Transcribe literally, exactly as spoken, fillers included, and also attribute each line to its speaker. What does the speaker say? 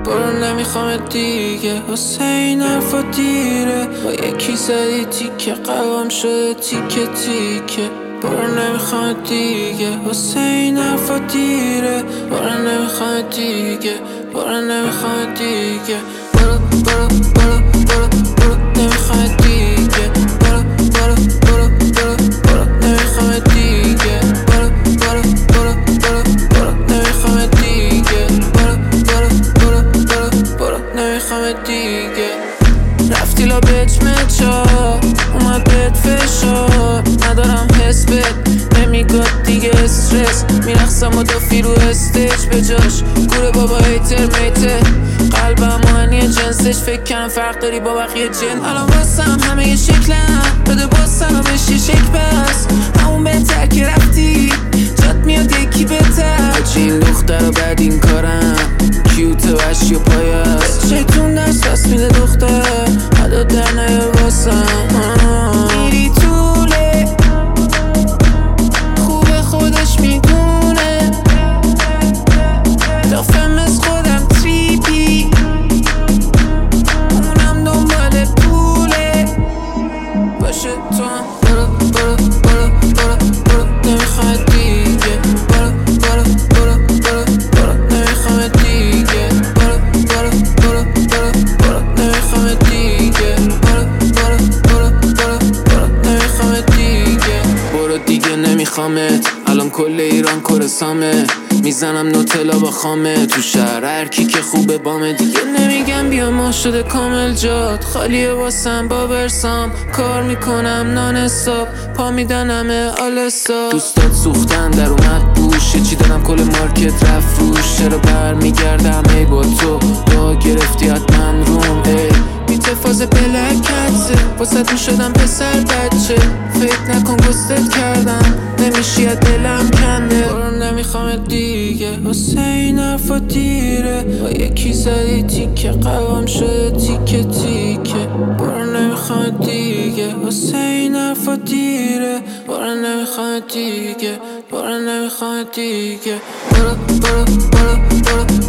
Speaker 1: برو نمیخوام دیگه حسین حرفا دیره با یکی زدی تیکه قلبم شده تیکه تیکه برو نمیخوام دیگه حسین حرفا دیره برو نمیخوام دیگه برو نمیخوام دیگه برو برو برو برو برو نمیخوام دیگه برو برو برو برو برو نمیخوام دیگه برو برو برو برو برو نمیخوام دیگه برو برو برو برو برو نمیخوام دیگه رفتی لا بچمت شا اومد بهت فشار ندارم حس بت نمیگاد دیگه استرس میرخصم و دافی رو استیج به جاش گوره بابا هیتر میتر قلبم مهنی جنسش فکر کنم فرق داری با بقیه جن الان واسم همه یه شکلم بده باسم همش یه شک بس همون بهتر که رفتی جات میاد یکی بهتر حاجی این دختر بعد این کارم کیوت وشی و پایست شیطون دست بس میده دختر حدا در نیار واسم میری طوله خوبه خودش میدونه دافم از خودم تریپی اونم دنبال پوله باشه تو هم برو برو برو برو برو نمیخواد دیگه برو برو برو برو برو نمیخوام دیگه برو برو برو برو برو نمیخوام دیگه برو برو برو برو برو نمیخوام دیگه برو دیگه نمیخوامت الان کل ایران کرسامه میزنم نوتلا با خامه تو شهر هر کی که خوبه بامه دیگه نمیگم بیا ما شده کامل جات خالیه واسم با برسام کار میکنم نان حساب پا میدن همه آلسا دوستات سوختن در اومد بوش چی دارم کل مارکت رفت روش چرا بر میگردم ای با تو با گرفتی حتما روم ای میته فاز بلکتسه واسه تو شدم پسر بچه فکر نکن گستت کردم نمیشی از دلم کنده برو نمیخوام دیگه حسین حرفا دیره با یکی زدی تیکه قلبم شده تیکه تیکه برو نمیخوام دیگه حسین حرفا دیره برو نمیخوام دیگه برو نمیخوام دیگه برو برو برو برو